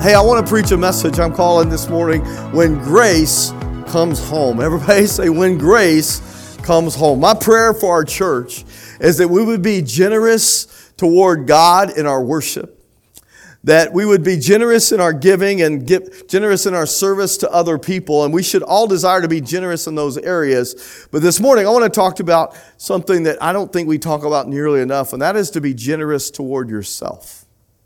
Hey, I want to preach a message I'm calling this morning, When Grace Comes Home. Everybody say, when grace comes home. My prayer for our church is that we would be generous toward God in our worship, that we would be generous in our giving and generous in our service to other people, and we should all desire to be generous in those areas. But this morning, I want to talk about something that I don't think we talk about nearly enough, and that is to be generous toward yourself.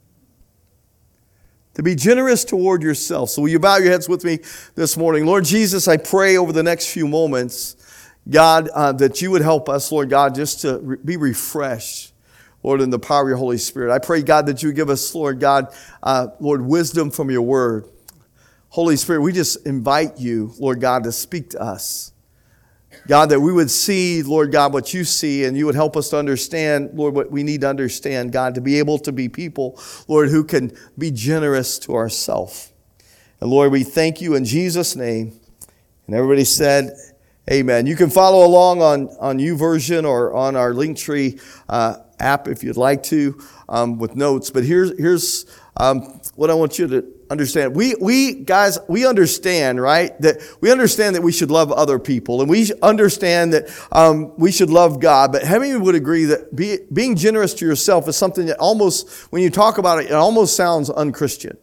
To be generous toward yourself. So will you bow your heads with me this morning? Lord Jesus, I pray over the next few moments, God, that you would help us, Lord God, just to be refreshed, Lord, in the power of your Holy Spirit. I pray, God, that you would give us, Lord God, Lord, wisdom from your word. Holy Spirit, we just invite you, Lord God, to speak to us. God, that we would see, Lord God, what you see, and you would help us to understand, Lord, what we need to understand, God, to be able to be people, Lord, who can be generous to ourselves. And Lord, we thank you in Jesus' name. And everybody said, amen. You can follow along on YouVersion or on our Linktree app if you'd like to with notes. But here's what I want you to understand. We guys, we understand, right? That we understand that we should love other people, and we understand that we should love God. But how many would agree that being generous to yourself is something that almost, when you talk about it, it almost sounds unchristian,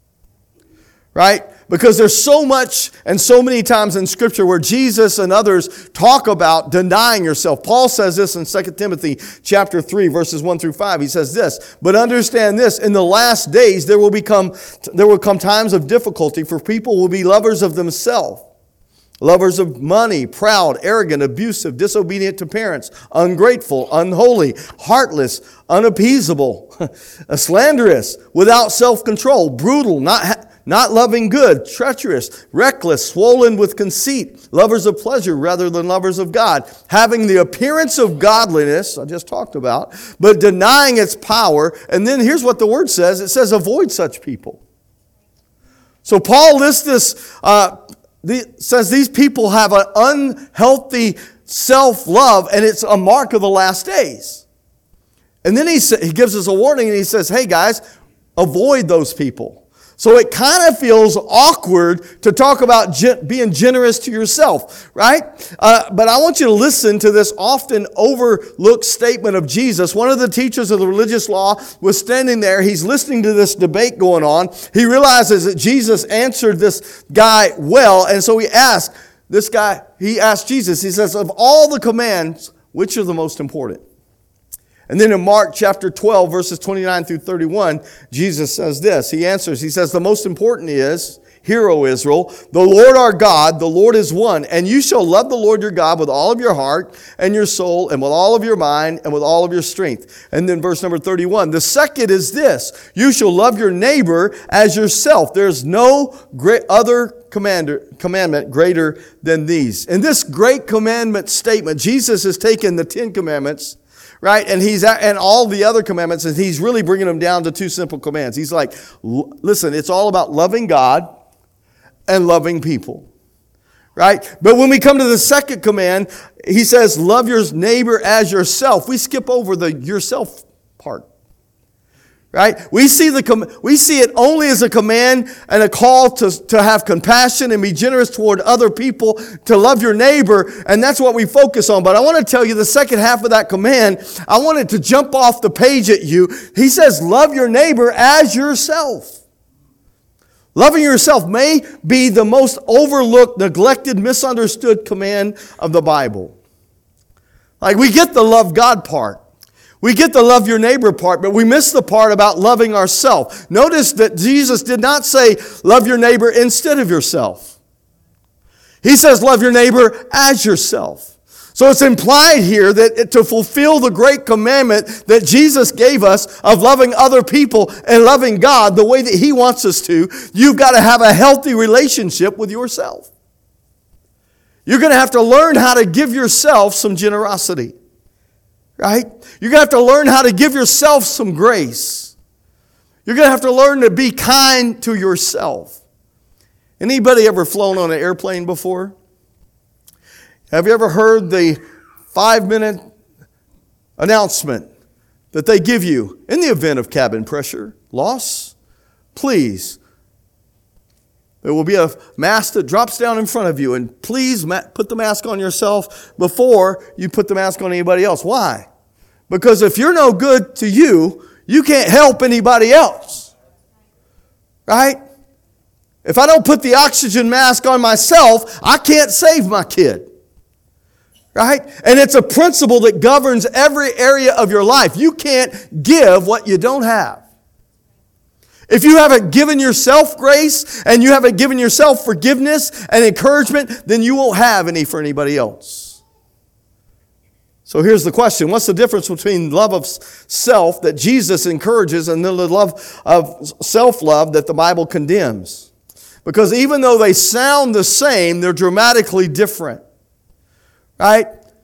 right? Because there's so much and so many times in Scripture where Jesus and others talk about denying yourself. Paul says this in 2 Timothy chapter 3, verses 1 through 5. He says this, but understand this, in the last days there will come times of difficulty, for people will be lovers of themselves, lovers of money, proud, arrogant, abusive, disobedient to parents, ungrateful, unholy, heartless, unappeasable, slanderous, without self-control, brutal, not loving good, treacherous, reckless, swollen with conceit, lovers of pleasure rather than lovers of God, having the appearance of godliness, I just talked about, but denying its power. And then here's what the word says. It says, avoid such people. So Paul lists this, says these people have an unhealthy self-love, and it's a mark of the last days. And then he gives us a warning, and he says, hey guys, avoid those people. So it kind of feels awkward to talk about being generous to yourself, right? But I want you to listen to this often overlooked statement of Jesus. One of the teachers of the religious law was standing there. He's listening to this debate going on. He realizes that Jesus answered this guy well, and so he asked Jesus, he says, of all the commands, which are the most important? And then in Mark chapter 12, verses 29 through 31, Jesus says this. He answers, he says, the most important is, hear, O Israel, the Lord our God, the Lord is one. And you shall love the Lord your God with all of your heart and your soul and with all of your mind and with all of your strength. And then verse number 31, the second is this, you shall love your neighbor as yourself. There's no other commandment greater than these. In this great commandment statement, Jesus has taken the 10 commandments, right? And all the other commandments, and he's really bringing them down to two simple commands. He's like, listen, it's all about loving God and loving people, right? But when we come to the second command, he says, love your neighbor as yourself. We skip over the yourself part, right? We see it only as a command and a call to have compassion and be generous toward other people, to love your neighbor, and that's what we focus on. But I want to tell you the second half of that command, I want it to jump off the page at you. He says, love your neighbor as yourself. Loving yourself may be the most overlooked, neglected, misunderstood command of the Bible. Like, we get the love God part. We get the love your neighbor part, but we miss the part about loving ourselves. Notice that Jesus did not say, love your neighbor instead of yourself. He says, love your neighbor as yourself. So it's implied here that to fulfill the great commandment that Jesus gave us of loving other people and loving God the way that He wants us to, you've got to have a healthy relationship with yourself. You're going to have to learn how to give yourself some generosity. Right? You're going to have to learn how to give yourself some grace. You're going to have to learn to be kind to yourself. Anybody ever flown on an airplane before? Have you ever heard the 5-minute announcement that they give you in the event of cabin pressure loss? Please There will be a mask that drops down in front of you. And please put the mask on yourself before you put the mask on anybody else. Why? Because if you're no good to you, you can't help anybody else. Right? If I don't put the oxygen mask on myself, I can't save my kid. Right? And it's a principle that governs every area of your life. You can't give what you don't have. If you haven't given yourself grace and you haven't given yourself forgiveness and encouragement, then you won't have any for anybody else. So here's the question. What's the difference between love of self that Jesus encourages and the love of self-love that the Bible condemns? Because even though they sound the same, they're dramatically different. Right?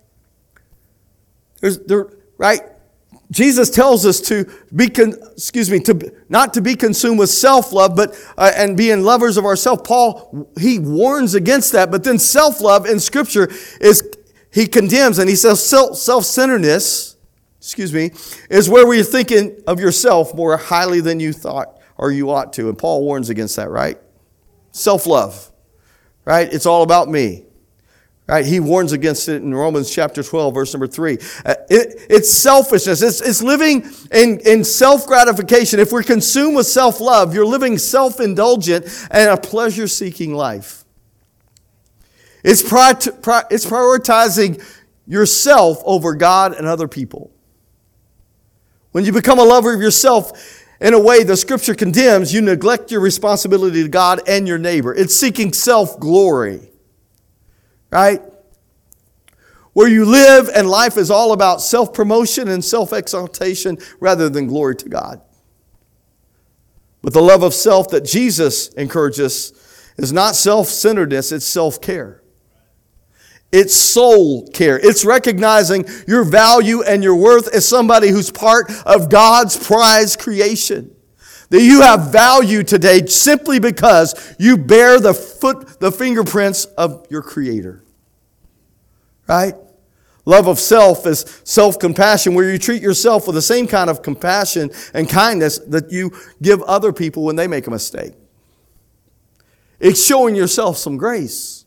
Right? Jesus tells us to not to be consumed with self-love, but and being lovers of ourselves. Paul, he warns against that. But then self-love in Scripture he condemns, and he says self-centeredness, is where we're thinking of yourself more highly than you thought or you ought to. And Paul warns against that, right? Self-love, right? It's all about me. Right? He warns against it in Romans chapter 12, verse number 3. It's selfishness. It's living in self-gratification. If we're consumed with self-love, you're living self-indulgent and a pleasure-seeking life. It's prioritizing yourself over God and other people. When you become a lover of yourself in a way the Scripture condemns, you neglect your responsibility to God and your neighbor. It's seeking self-glory. Right? Where you live and life is all about self-promotion and self-exaltation rather than glory to God. But the love of self that Jesus encourages is not self-centeredness, it's self-care. It's soul care. It's recognizing your value and your worth as somebody who's part of God's prized creation. That you have value today simply because you bear the fingerprints of your Creator. Right? Love of self is self-compassion, where you treat yourself with the same kind of compassion and kindness that you give other people when they make a mistake. It's showing yourself some grace.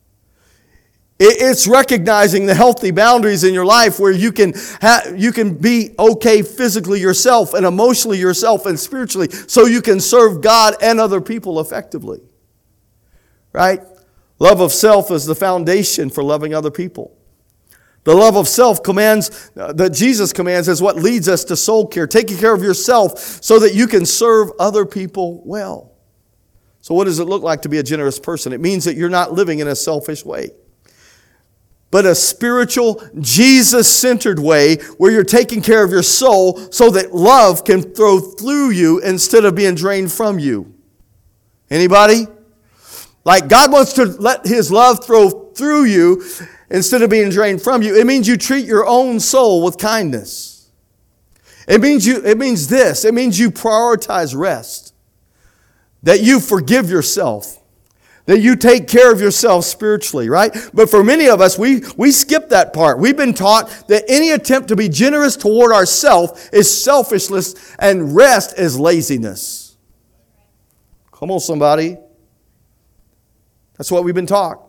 It's recognizing the healthy boundaries in your life where you can be okay physically yourself and emotionally yourself and spiritually so you can serve God and other people effectively. Right? Love of self is the foundation for loving other people. The love of self that Jesus commands is what leads us to soul care, taking care of yourself so that you can serve other people well. So what does it look like to be a generous person? It means that you're not living in a selfish way, but a spiritual, Jesus-centered way where you're taking care of your soul so that love can flow through you instead of being drained from you. Anybody? Like God wants to let His love flow through you instead of being drained from you. It means you treat your own soul with kindness. It means you prioritize rest. That you forgive yourself. That you take care of yourself spiritually, right? But for many of us, we skip that part. We've been taught that any attempt to be generous toward ourselves is selfishness and rest is laziness. Come on, somebody. That's what we've been taught.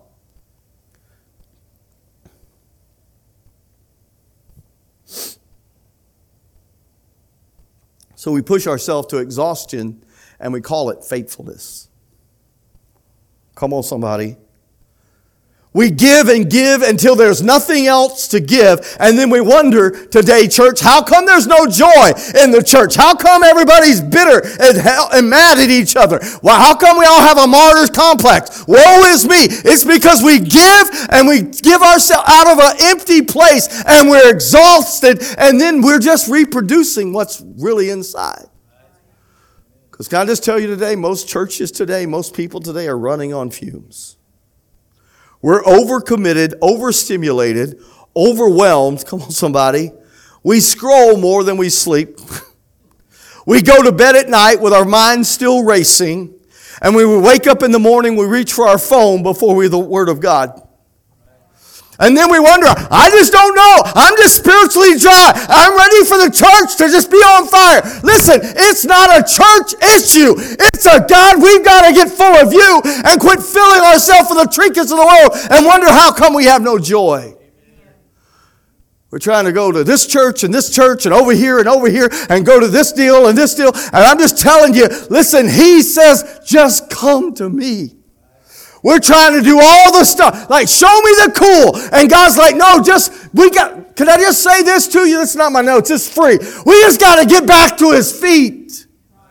So we push ourselves to exhaustion and we call it faithfulness. Come on, somebody. We give and give until there's nothing else to give. And then we wonder today, church, how come there's no joy in the church? How come everybody's bitter and mad at each other? Well, how come we all have a martyr's complex? Woe is me. It's because we give and we give ourselves out of an empty place and we're exhausted and then we're just reproducing what's really inside. Because can I just tell you today, most churches today, most people today are running on fumes. We're overcommitted, overstimulated, overwhelmed. Come on, somebody. We scroll more than we sleep. We go to bed at night with our minds still racing. And when we wake up in the morning, we reach for our phone before we the Word of God. And then we wonder, I just don't know. I'm just spiritually dry. I'm ready for the church to just be on fire. Listen, it's not a church issue. It's a God, we've got to get full of you and quit filling ourselves with the trinkets of the world and wonder how come we have no joy. We're trying to go to this church and over here and go to this deal and this deal. And I'm just telling you, listen, he says, just come to me. We're trying to do all the stuff. Like, show me the cool. And God's like, no, can I just say this to you? That's not my notes. It's free. We just got to get back to his feet.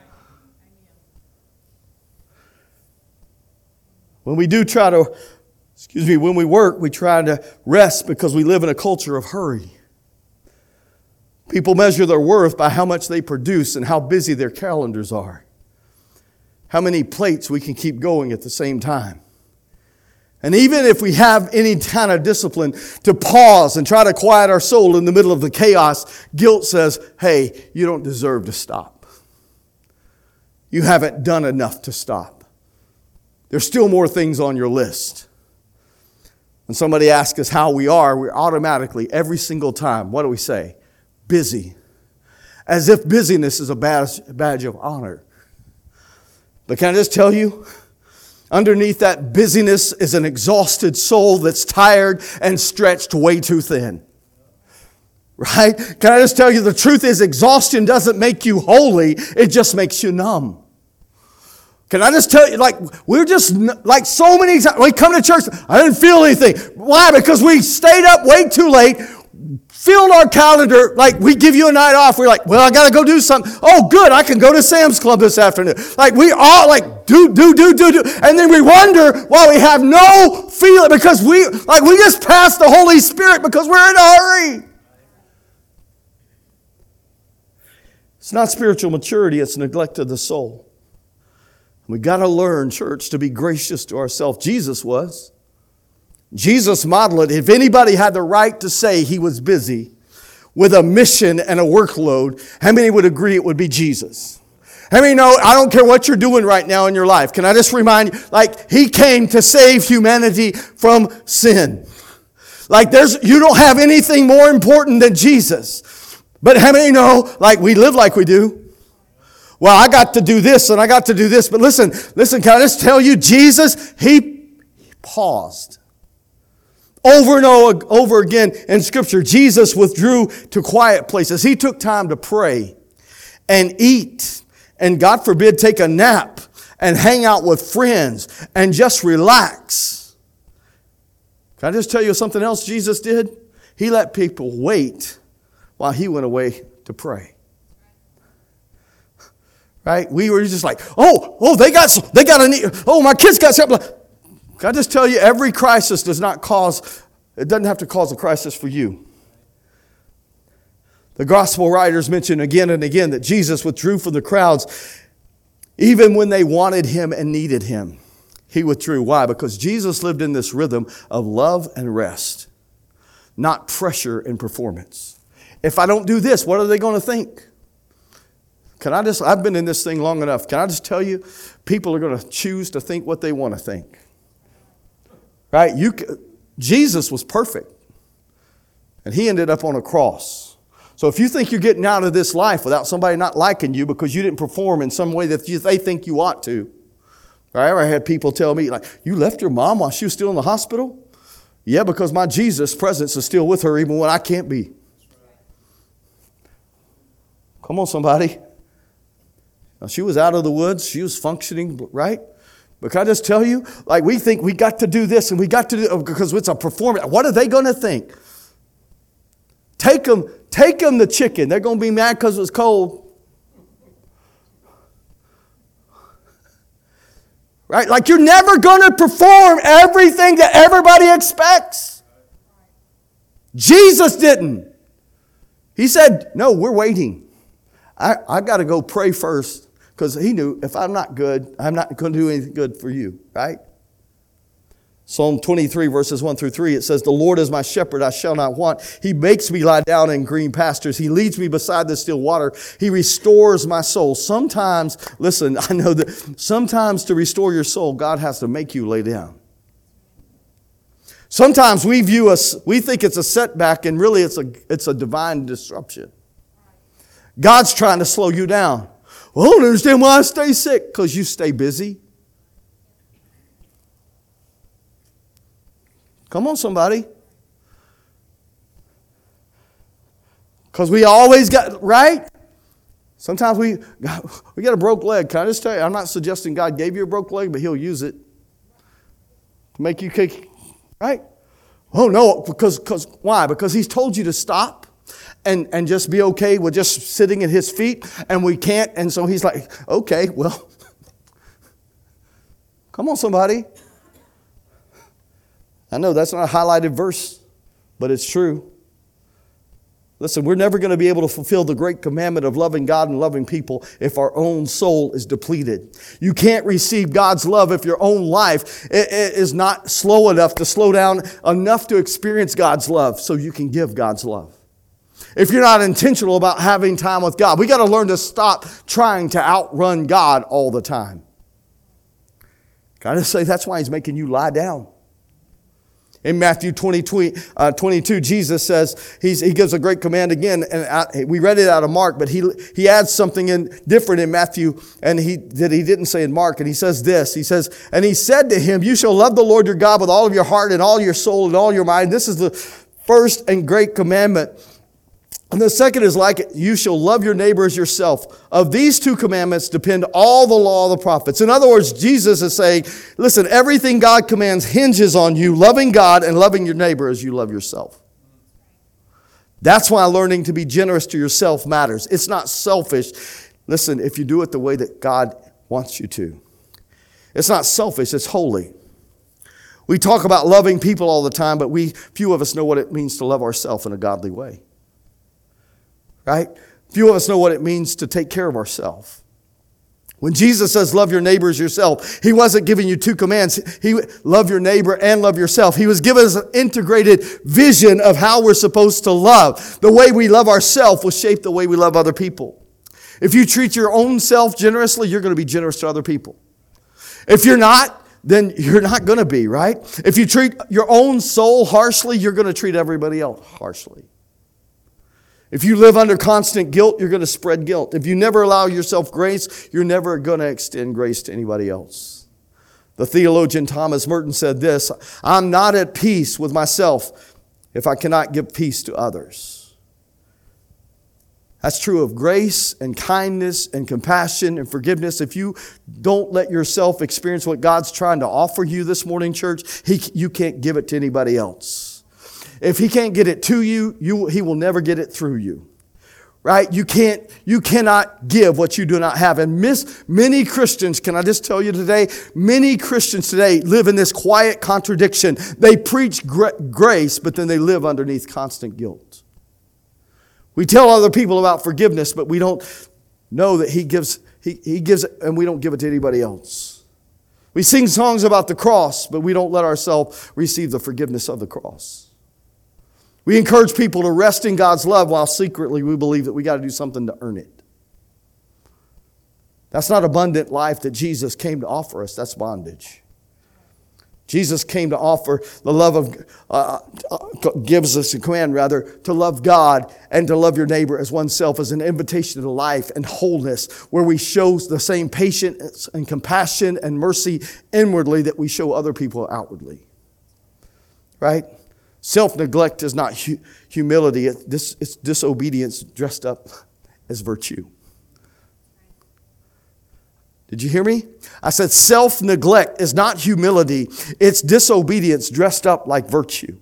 When we when we work, we try to rest because we live in a culture of hurry. People measure their worth by how much they produce and how busy their calendars are. How many plates we can keep going at the same time. And even if we have any kind of discipline to pause and try to quiet our soul in the middle of the chaos, guilt says, hey, you don't deserve to stop. You haven't done enough to stop. There's still more things on your list. When somebody asks us how we are, we're automatically, every single time, what do we say? Busy. As if busyness is a badge of honor. But can I just tell you, underneath that busyness is an exhausted soul that's tired and stretched way too thin. Right? Can I just tell you, the truth is exhaustion doesn't make you holy, it just makes you numb. Can I just tell you, we're just, so many times, we come to church, I didn't feel anything. Why? Because we stayed up way too late, filled our calendar, we give you a night off. We're like, well, I got to go do something. Oh, good, I can go to Sam's Club this afternoon. We all, do. And then we wonder why we have no feeling, because we just passed the Holy Spirit because we're in a hurry. It's not spiritual maturity, it's neglect of the soul. We got to learn, church, to be gracious to ourselves. Jesus was. Jesus modeled it. If anybody had the right to say he was busy with a mission and a workload, how many would agree it would be Jesus? How many know, I don't care what you're doing right now in your life. Can I just remind you, he came to save humanity from sin. You don't have anything more important than Jesus. But how many know, we live like we do? Well, I got to do this and I got to do this. But listen, can I just tell you, Jesus, he paused. Over and over again in Scripture, Jesus withdrew to quiet places. He took time to pray and eat and, God forbid, take a nap and hang out with friends and just relax. Can I just tell you something else Jesus did? He let people wait while he went away to pray. Right? We were just they got a need. Oh, my kids got something. Can I just tell you, every crisis doesn't have to cause a crisis for you. The gospel writers mention again and again that Jesus withdrew from the crowds even when they wanted him and needed him. He withdrew. Why? Because Jesus lived in this rhythm of love and rest, not pressure and performance. If I don't do this, what are they going to think? I've been in this thing long enough. Can I just tell you, people are going to choose to think what they want to think. Right? Jesus was perfect. And he ended up on a cross. So if you think you're getting out of this life without somebody not liking you because you didn't perform in some way that they think you ought to. Right? I had people tell me, you left your mom while she was still in the hospital? Yeah, because my Jesus presence is still with her even when I can't be. Come on, somebody. Now, she was out of the woods. She was functioning, right? But can I just tell you, we think we got to do this and we got to do it because it's a performance. What are they going to think? Take them the chicken. They're going to be mad because it was cold. Right? You're never going to perform everything that everybody expects. Jesus didn't. He said, no, we're waiting. I got to go pray first. Because he knew, if I'm not good, I'm not going to do anything good for you, right? Psalm 23, verses 1 through 3, it says, the Lord is my shepherd, I shall not want. He makes me lie down in green pastures. He leads me beside the still water. He restores my soul. Sometimes, listen, I know that sometimes to restore your soul, God has to make you lay down. Sometimes we think it's a setback, and really it's a divine disruption. God's trying to slow you down. Well, I don't understand why I stay sick. Because you stay busy. Come on, somebody. Because we always got, right? Sometimes we get a broke leg. Can I just tell you, I'm not suggesting God gave you a broke leg, but He'll use it to make you kick, right? Oh, no, because why? Because He's told you to stop and just be okay with just sitting at His feet, and we can't, and so He's like, okay, well, come on, somebody. I know that's not a highlighted verse, but it's true. Listen, we're never going to be able to fulfill the great commandment of loving God and loving people if our own soul is depleted. You can't receive God's love if your own life is not slow enough to slow down enough to experience God's love so you can give God's love. If you're not intentional about having time with God, we got to learn to stop trying to outrun God all the time. Got to say that's why He's making you lie down. In Matthew 22, Jesus says, He gives a great command again, and we read it out of Mark, but He adds something different in Matthew, and that He didn't say in Mark, and He says this, He says, and He said to him, you shall love the Lord your God with all of your heart and all your soul and all your mind. This is the first and great commandment. And the second is like it, you shall love your neighbor as yourself. Of these two commandments depend all the law of the prophets. In other words, Jesus is saying, listen, everything God commands hinges on you loving God and loving your neighbor as you love yourself. That's why learning to be generous to yourself matters. It's not selfish. Listen, if you do it the way that God wants you to. It's not selfish, it's holy. We talk about loving people all the time, but few of us know what it means to love ourselves in a godly way. Right? Few of us know what it means to take care of ourselves. When Jesus says love your neighbor as yourself, He wasn't giving you two commands. Love your neighbor and love yourself. He was giving us an integrated vision of how we're supposed to love. The way we love ourselves will shape the way we love other people. If you treat your own self generously, you're going to be generous to other people. If you're not, then you're not going to be, right? If you treat your own soul harshly, you're going to treat everybody else harshly. If you live under constant guilt, you're going to spread guilt. If you never allow yourself grace, you're never going to extend grace to anybody else. The theologian Thomas Merton said this, I'm not at peace with myself if I cannot give peace to others. That's true of grace and kindness and compassion and forgiveness. If you don't let yourself experience what God's trying to offer you this morning, church, you can't give it to anybody else. If He can't get it to you, He will never get it through you. Right? You cannot give what you do not have. And many Christians, can I just tell you today, many Christians today live in this quiet contradiction. They preach grace, but then they live underneath constant guilt. We tell other people about forgiveness, but we don't know that He gives it, and we don't give it to anybody else. We sing songs about the cross, but we don't let ourselves receive the forgiveness of the cross. We encourage people to rest in God's love while secretly we believe that we got to do something to earn it. That's not abundant life that Jesus came to offer us. That's bondage. Jesus came to offer the love of, gives us a command rather, to love God and to love your neighbor as oneself as an invitation to life and wholeness where we show the same patience and compassion and mercy inwardly that we show other people outwardly. Right? Self-neglect is not humility. It's disobedience dressed up as virtue. Did you hear me? I said self-neglect is not humility. It's disobedience dressed up like virtue.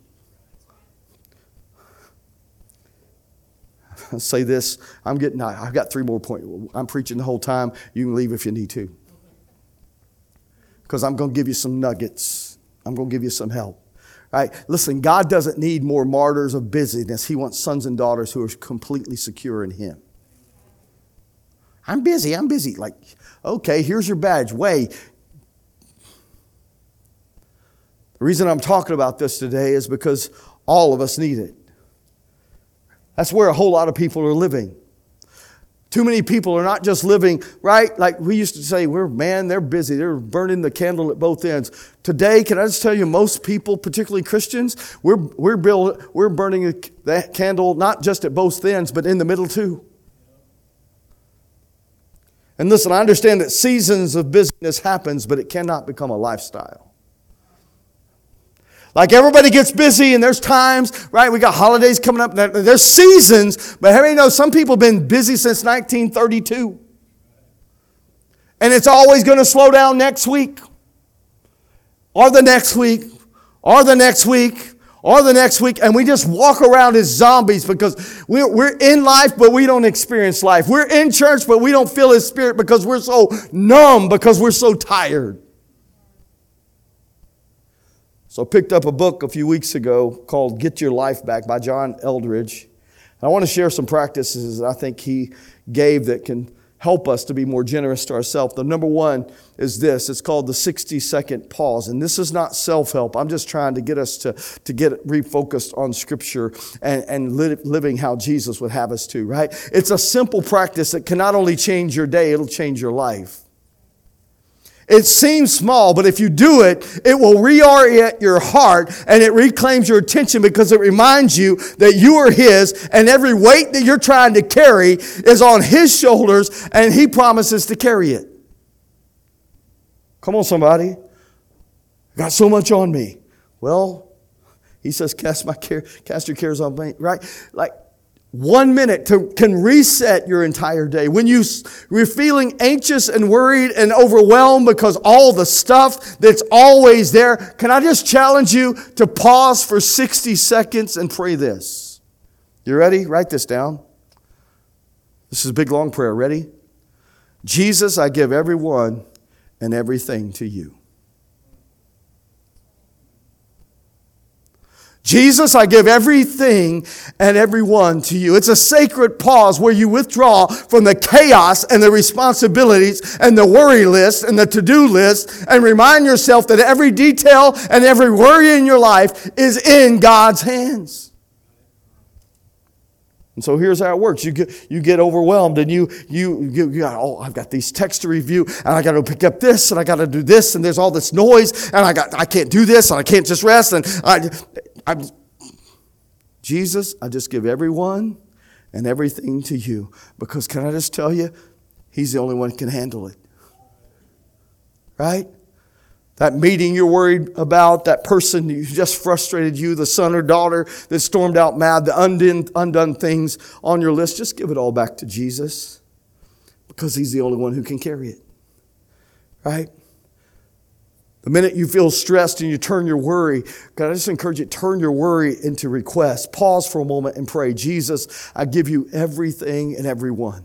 I'll say this. I've got 3 more points. I'm preaching the whole time. You can leave if you need to. Because I'm going to give you some nuggets. I'm going to give you some help. Right? Listen, God doesn't need more martyrs of busyness. He wants sons and daughters who are completely secure in Him. I'm busy. Like, okay, here's your badge. The reason I'm talking about this today is because all of us need it. That's where a whole lot of people are living. Too many people are not just living, right? Like we used to say, they're busy. They're burning the candle at both ends. Today, can I just tell you, most people, particularly Christians, we're burning that candle not just at both ends, but in the middle too. And listen, I understand that seasons of busyness happens, but it cannot become a lifestyle. Like everybody gets busy and there's times, right? We got holidays coming up. There's seasons, but how many know some people have been busy since 1932? And it's always going to slow down next week. Or the next week. Or the next week. Or the next week. And we just walk around as zombies because we're in life, but we don't experience life. We're in church, but we don't feel His Spirit because we're so numb, because we're so tired. So I picked up a book a few weeks ago called Get Your Life Back by John Eldredge. And I want to share some practices that I think he gave that can help us to be more generous to ourselves. The number one is this. It's called the 60-second pause. And this is not self-help. I'm just trying to get us to get refocused on Scripture and living how Jesus would have us to, right? It's a simple practice that can not only change your day, it'll change your life. It seems small, but if you do it, it will reorient your heart and it reclaims your attention because it reminds you that you are His and every weight that you're trying to carry is on His shoulders and He promises to carry it. Come on, somebody. I got so much on me. Well, He says, cast your cares on me, right? Like, 1 minute can reset your entire day. When you're feeling anxious and worried and overwhelmed because all the stuff that's always there, can I just challenge you to pause for 60 seconds and pray this? You ready? Write this down. This is a big, long prayer. Ready? Jesus, I give everyone and everything to you. Jesus, I give everything and everyone to you. It's a sacred pause where you withdraw from the chaos and the responsibilities and the worry list and the to-do list and remind yourself that every detail and every worry in your life is in God's hands. And so here's how it works. You get overwhelmed and you got, I've got these texts to review and I got to pick up this and I got to do this and there's all this noise and I can't do this and I can't just rest and Jesus, I just give everyone and everything to you because can I just tell you, He's the only one who can handle it. Right? That meeting you're worried about, that person who just frustrated you, the son or daughter that stormed out mad, the undone things on your list, just give it all back to Jesus because He's the only one who can carry it. Right? The minute you feel stressed and you turn your worry, God, I just encourage you, turn your worry into request. Pause for a moment and pray. Jesus, I give you everything and everyone.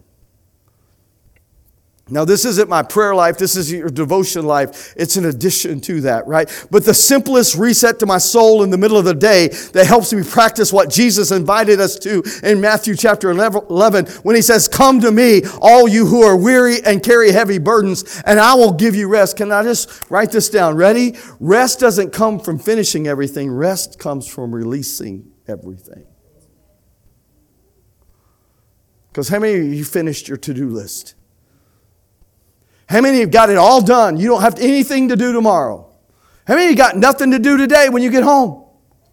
Now, this isn't my prayer life. This is your devotion life. It's an addition to that, right? But the simplest reset to my soul in the middle of the day that helps me practice what Jesus invited us to in Matthew chapter 11 when He says, come to me, all you who are weary and carry heavy burdens, and I will give you rest. Can I just write this down? Ready? Rest doesn't come from finishing everything. Rest comes from releasing everything. Because how many of you finished your to-do list? How many of you have got it all done? You don't have anything to do tomorrow. How many of you got nothing to do today when you get home?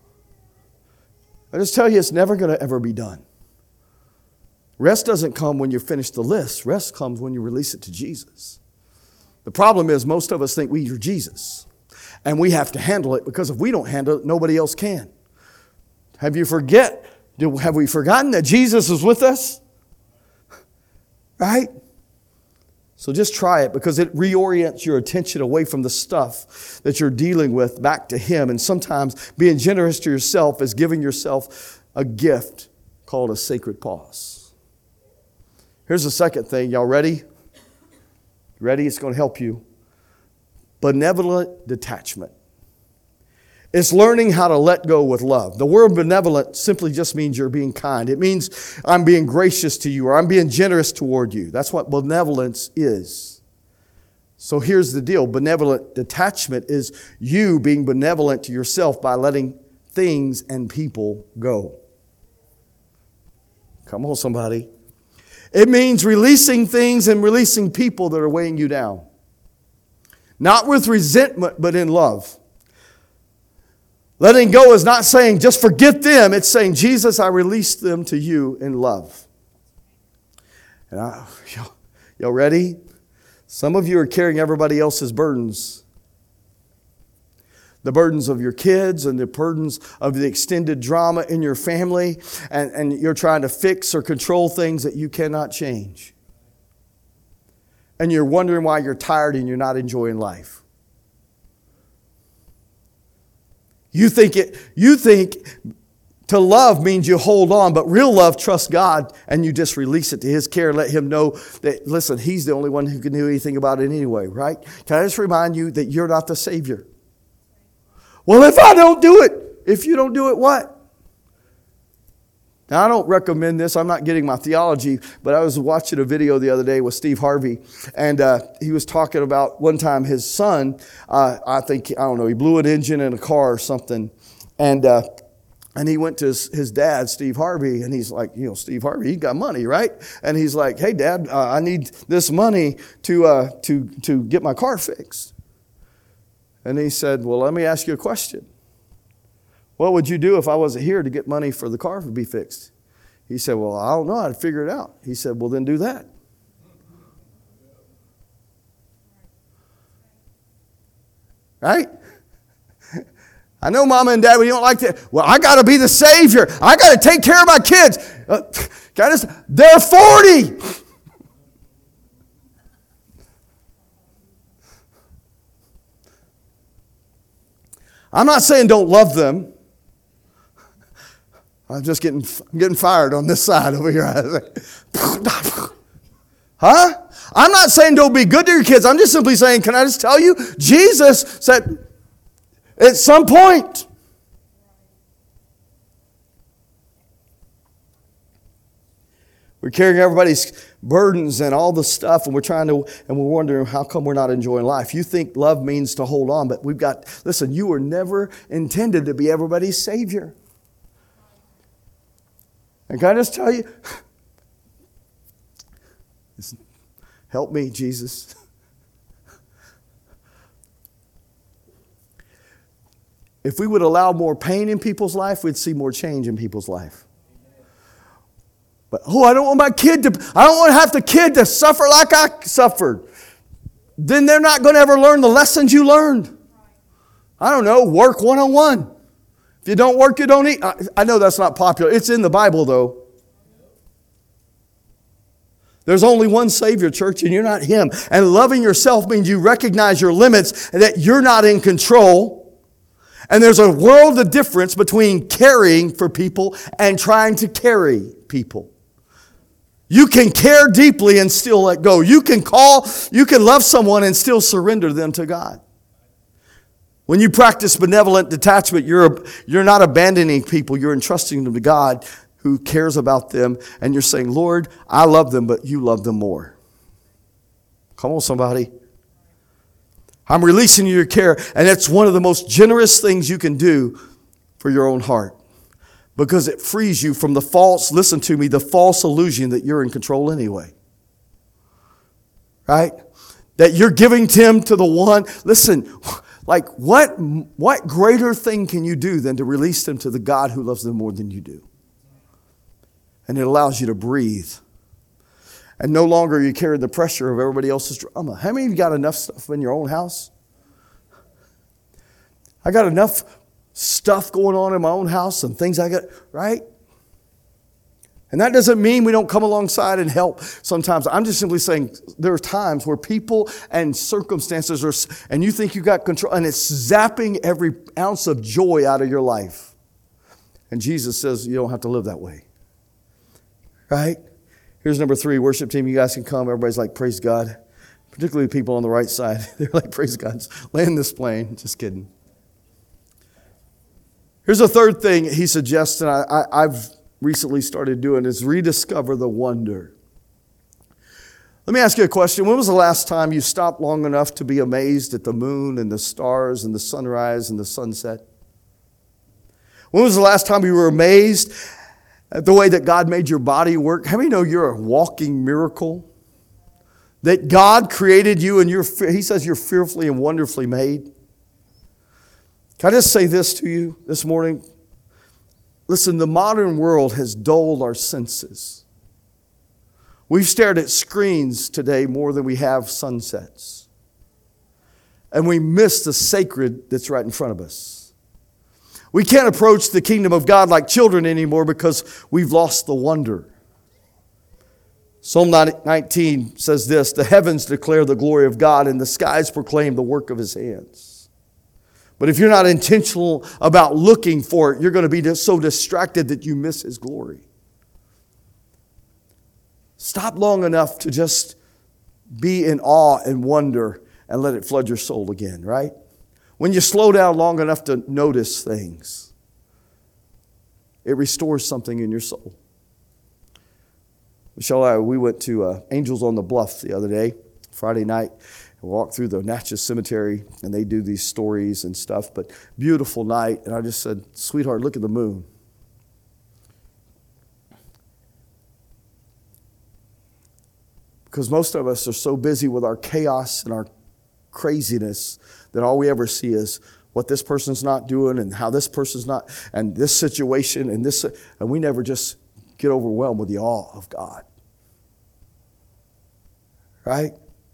I just tell you, it's never going to ever be done. Rest doesn't come when you finish the list. Rest comes when you release it to Jesus. The problem is most of us think we are Jesus. And we have to handle it because if we don't handle it, nobody else can. Have we forgotten that Jesus is with us? Right? So just try it because it reorients your attention away from the stuff that you're dealing with back to Him. And sometimes being generous to yourself is giving yourself a gift called a sacred pause. Here's the second thing. Y'all ready? Ready? It's going to help you. Benevolent detachment. It's learning how to let go with love. The word benevolent simply just means you're being kind. It means I'm being gracious to you or I'm being generous toward you. That's what benevolence is. So here's the deal. Benevolent detachment is you being benevolent to yourself by letting things and people go. Come on, somebody. It means releasing things and releasing people that are weighing you down. Not with resentment, but in love. Letting go is not saying just forget them. It's saying, Jesus, I release them to you in love. And y'all ready? Some of you are carrying everybody else's burdens. The burdens of your kids and the burdens of the extended drama in your family. And you're trying to fix or control things that you cannot change. And you're wondering why you're tired and you're not enjoying life. You think to love means you hold on, but real love trusts God and you just release it to His care and let Him know that, listen, He's the only one who can do anything about it anyway, right? Can I just remind you that you're not the Savior? Well, if I don't do it, if you don't do it, what? Now, I don't recommend this. I'm not getting my theology, but I was watching a video the other day with Steve Harvey, and he was talking about one time his son, he blew an engine in a car or something, and he went to his dad, Steve Harvey, and he's like, Steve Harvey, he got money, right? And he's like, hey, Dad, I need this money to get my car fixed. And he said, well, let me ask you a question. What would you do if I wasn't here to get money for the car to be fixed? He said, well, I don't know. I'd figure it out. He said, well, then do that. Right? I know, Mama and Dad, we don't like that. Well, I got to be the Savior. I got to take care of my kids. They're 40. I'm not saying don't love them. I'm getting fired on this side over here. Huh? I'm not saying don't be good to your kids. I'm just simply saying, can I just tell you? Jesus said, at some point, we're carrying everybody's burdens and all the stuff, and we're wondering how come we're not enjoying life. You think love means to hold on, but listen, you were never intended to be everybody's Savior. And can I just tell you, help me, Jesus. If we would allow more pain in people's life, we'd see more change in people's life. But, I don't want I don't want to have the kid to suffer like I suffered. Then they're not going to ever learn the lessons you learned. I don't know, work one-on-one. If you don't work, you don't eat. I know that's not popular. It's in the Bible, though. There's only one Savior, church, and you're not Him. And loving yourself means you recognize your limits and that you're not in control. And there's a world of difference between caring for people and trying to carry people. You can care deeply and still let go. You can love someone and still surrender them to God. When you practice benevolent detachment, you're not abandoning people. You're entrusting them to God who cares about them. And you're saying, Lord, I love them, but you love them more. Come on, somebody. I'm releasing you your care. And it's one of the most generous things you can do for your own heart. Because it frees you from the false illusion that you're in control anyway. Right? That you're giving Tim to the one. Listen, like what greater thing can you do than to release them to the God who loves them more than you do? And it allows you to breathe. And no longer you carry the pressure of everybody else's drama. How many of you got enough stuff in your own house? I got enough stuff going on in my own house and things I got, right? And that doesn't mean we don't come alongside and help sometimes. I'm just simply saying there are times where people and circumstances and you think you got control, and it's zapping every ounce of joy out of your life. And Jesus says you don't have to live that way. Right? Here's number 3, worship team. You guys can come. Everybody's like, praise God. Particularly people on the right side. They're like, praise God. Land this plane. Just kidding. Here's a third thing he suggests, and I've recently started doing, is rediscover the wonder. Let me ask you a question. When was the last time you stopped long enough to be amazed at the moon and the stars and the sunrise and the sunset? When was the last time you were amazed at the way that God made your body work? How many know you're a walking miracle? That God created you and He says you're fearfully and wonderfully made. Can I just say this to you this morning? Listen, the modern world has dulled our senses. We've stared at screens today more than we have sunsets. And we miss the sacred that's right in front of us. We can't approach the kingdom of God like children anymore because we've lost the wonder. Psalm 19 says this, the heavens declare the glory of God and the skies proclaim the work of His hands. But if you're not intentional about looking for it, you're going to be so distracted that you miss His glory. Stop long enough to just be in awe and wonder and let it flood your soul again, right? When you slow down long enough to notice things, it restores something in your soul. Michelle and I, we went to Angels on the Bluff the other day, Friday night. We walked through the Natchez Cemetery, and they do these stories and stuff, but beautiful night. And I just said, sweetheart, look at the moon. Because most of us are so busy with our chaos and our craziness that all we ever see is what this person's not doing and how this person's not, and this situation and this, and we never just get overwhelmed with the awe of God. Right?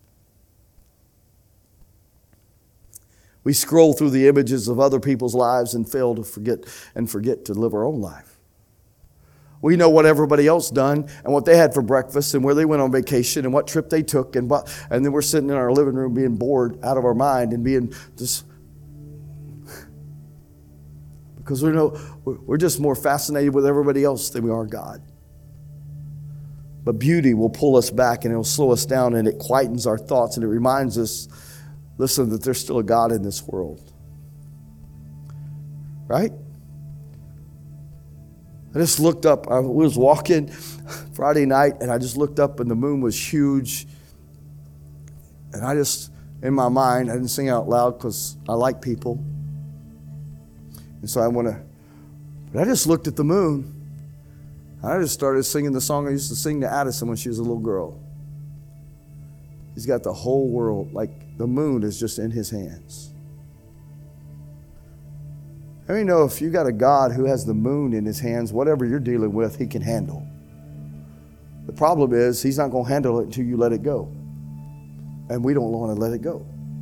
We scroll through the images of other people's lives and fail to forget to live our own life. We know what everybody else done and what they had for breakfast and where they went on vacation and what trip they took and then we're sitting in our living room being bored out of our mind and being just because we're just more fascinated with everybody else than we are God. But beauty will pull us back and it'll slow us down and it quietens our thoughts and it reminds us, listen, that there's still a God in this world. Right? I just looked up. I was walking Friday night and I just looked up and the moon was huge. And I just, in my mind, I didn't sing out loud because I like people. And so but I just looked at the moon. I just started singing the song I used to sing to Addison when she was a little girl. He's got the whole world, like the moon is just in His hands. How many know if you got a God who has the moon in His hands, whatever you're dealing with, He can handle? The problem is He's not going to handle it until you let it go. And we don't want to let it go.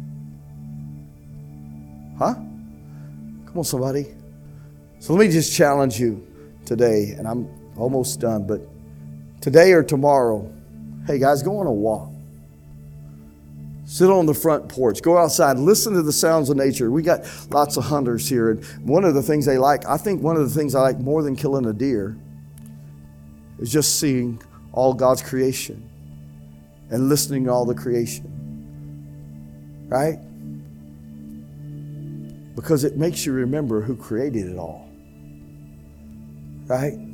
Huh? Come on, somebody. So let me just challenge you today, and I'm almost done, but today or tomorrow, hey guys, go on a walk. Sit on the front porch. Go outside. Listen to the sounds of nature. We got lots of hunters here. And one of the things they like, I think one of the things I like more than killing a deer is just seeing all God's creation and listening to all the creation. Right? Because it makes you remember who created it all. Right?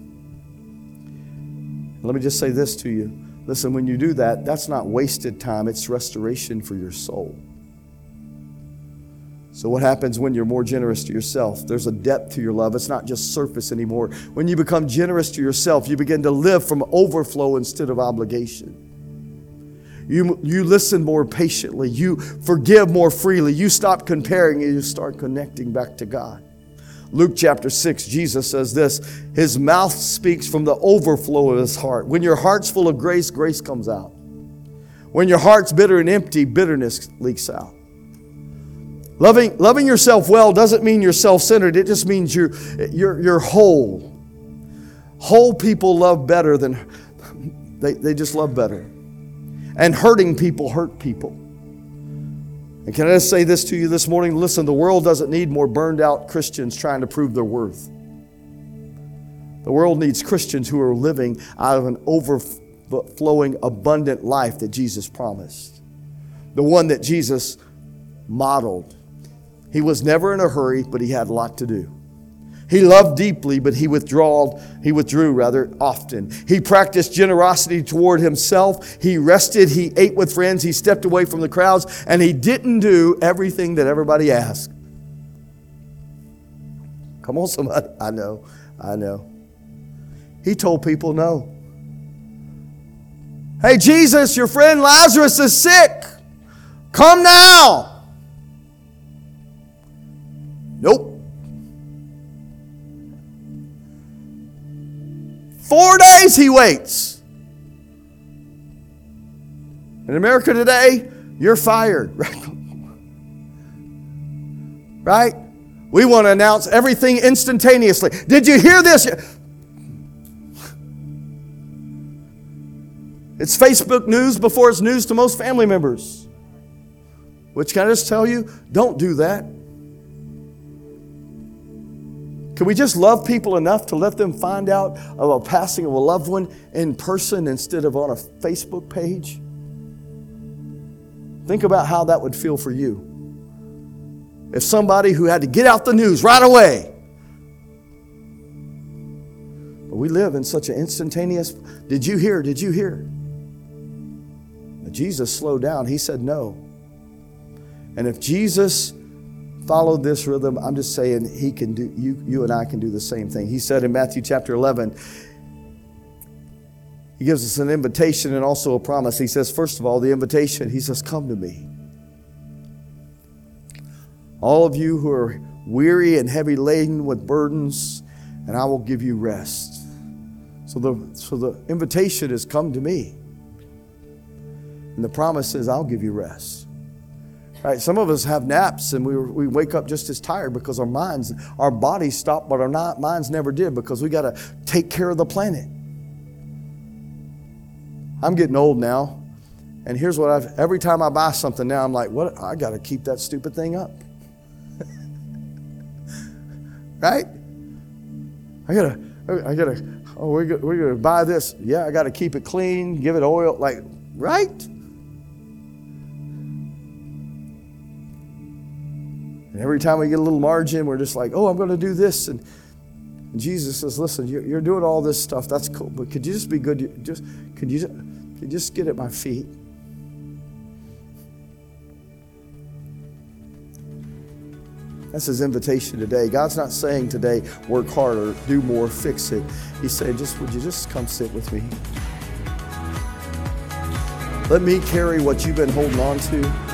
Let me just say this to you. Listen, when you do that, that's not wasted time. It's restoration for your soul. So what happens when you're more generous to yourself? There's a depth to your love. It's not just surface anymore. When you become generous to yourself, you begin to live from overflow instead of obligation. You listen more patiently. You forgive more freely. You stop comparing and you start connecting back to God. Luke chapter 6, Jesus says this, His mouth speaks from the overflow of His heart. When your heart's full of grace, grace comes out. When your heart's bitter and empty, bitterness leaks out. Loving yourself well doesn't mean you're self-centered. It just means you're whole. Whole people love better than, they just love better. And hurting people hurt people. And can I just say this to you this morning? Listen, the world doesn't need more burned out Christians trying to prove their worth. The world needs Christians who are living out of an overflowing, abundant life that Jesus promised. The one that Jesus modeled. He was never in a hurry, but He had a lot to do. He loved deeply, but he withdrew often. He practiced generosity toward himself. He rested. He ate with friends. He stepped away from the crowds. And he didn't do everything that everybody asked. Come on, somebody. I know. He told people no. Hey, Jesus, your friend Lazarus is sick. Come now. Nope. 4 days he waits. In America today, you're fired. Right? We want to announce everything instantaneously. Did you hear this? It's Facebook news before it's news to most family members. Which, can I just tell you, don't do that. Can we just love people enough to let them find out of a passing of a loved one in person instead of on a Facebook page? Think about how that would feel for you. If somebody who had to get out the news right away. But we live in such an instantaneous, did you hear? Did you hear? But Jesus slowed down. He said no. And if Jesus followed this rhythm, I'm just saying he can do, you and I can do the same thing. He said in Matthew chapter 11, he gives us an invitation and also a promise. He says, first of all, the invitation, he says, come to me. All of you who are weary and heavy laden with burdens, and I will give you rest. So the invitation is come to me. And the promise is I'll give you rest. Right? Some of us have naps and we wake up just as tired because our bodies stop, but our minds never did because we got to take care of the planet. I'm getting old now, and here's what every time I buy something now, I'm like, what? I got to keep that stupid thing up. Right? We're going to buy this. Yeah, I got to keep it clean, give it oil, right? And every time we get a little margin, we're just like, I'm going to do this. And Jesus says, listen, you're doing all this stuff. That's cool. But could you just be good? Could you just get at my feet? That's his invitation today. God's not saying today, work harder, do more, fix it. He's saying, would you just come sit with me? Let me carry what you've been holding on to.